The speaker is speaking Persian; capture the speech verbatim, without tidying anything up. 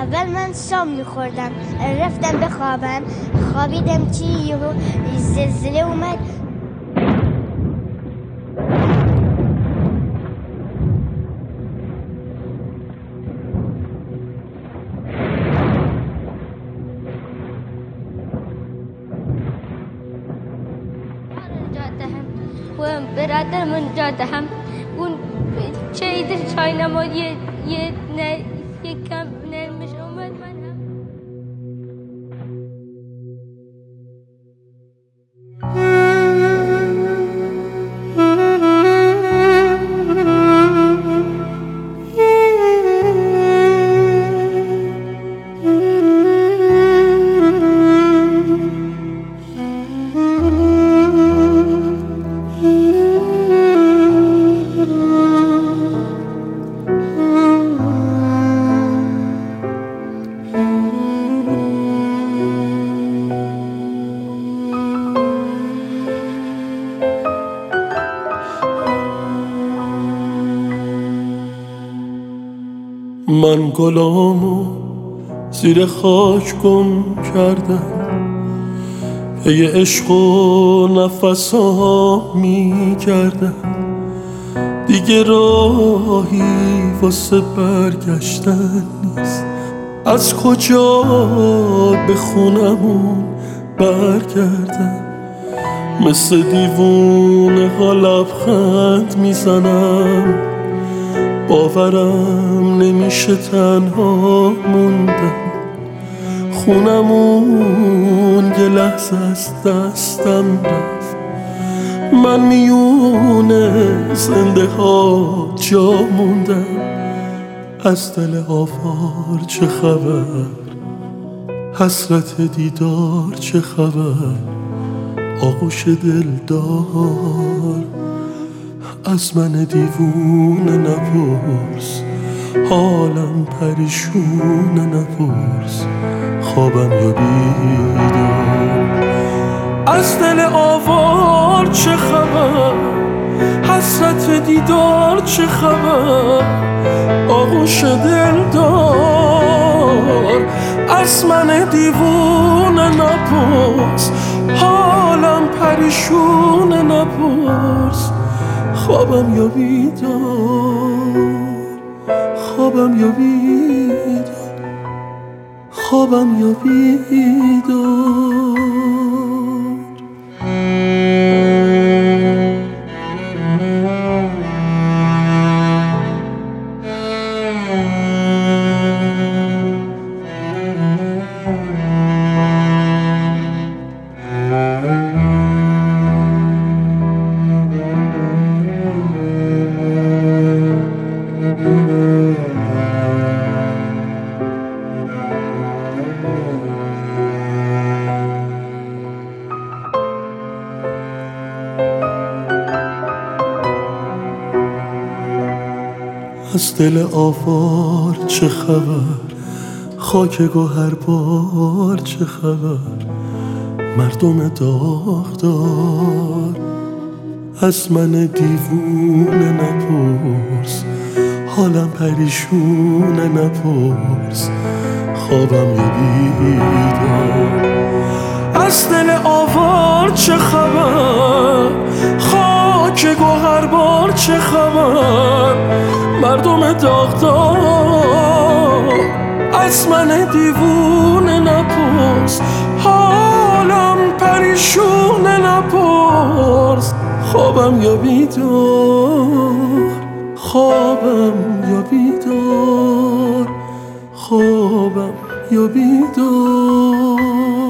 اول من شام میخوردم، رفتم بخوابم، خوابیدم چی یهو زلزله اومد. و برادرم اونجا دهم اون چه چای نماد یه یه نه یه کم نرمش اومد. من هم من گلامو زیر خاک گم کردم، پی عشق و نفسا می کردم، دیگه راهی واسه برگشتن نیست. از کجا به خونمون برگردم؟ مثل دیوونه ها لبخند میزنم، باورم نمیشه تنها موندم. خونمون یه لحظه از دستم رفت، من میونه زنده ها جا موندم. از دل آوار چه خبر؟ حسرت دیدار چه خبر؟ آغوش دلدار از من دیوونه نپرس، حالم پریشونه نپرس، خوابم یا بیدار. از دل آوار چه خبر؟ حسرت دیدار چه خبر؟ آغوش دلدار از من دیوونه نپرس، حالم پریشونه نپرس، خوابم یا بیدار، خوابم یا بیدار، خوابم یا بیدار. از دل آوار چه خبر؟ خاک گوهربار چه خبر؟ مردم داغدار از من دیوونه نپرس، حالم پریشونه نپرس، خوابم یا بیدار. از دل آوار چه خبر؟ خاک گوهربار چه خبر؟ مردم داغدار از من دیوونه نپرس، حالم پریشونه نپرس، خوابم یا بیدار، خوابم یا بیدار، خوابم یا بیدار.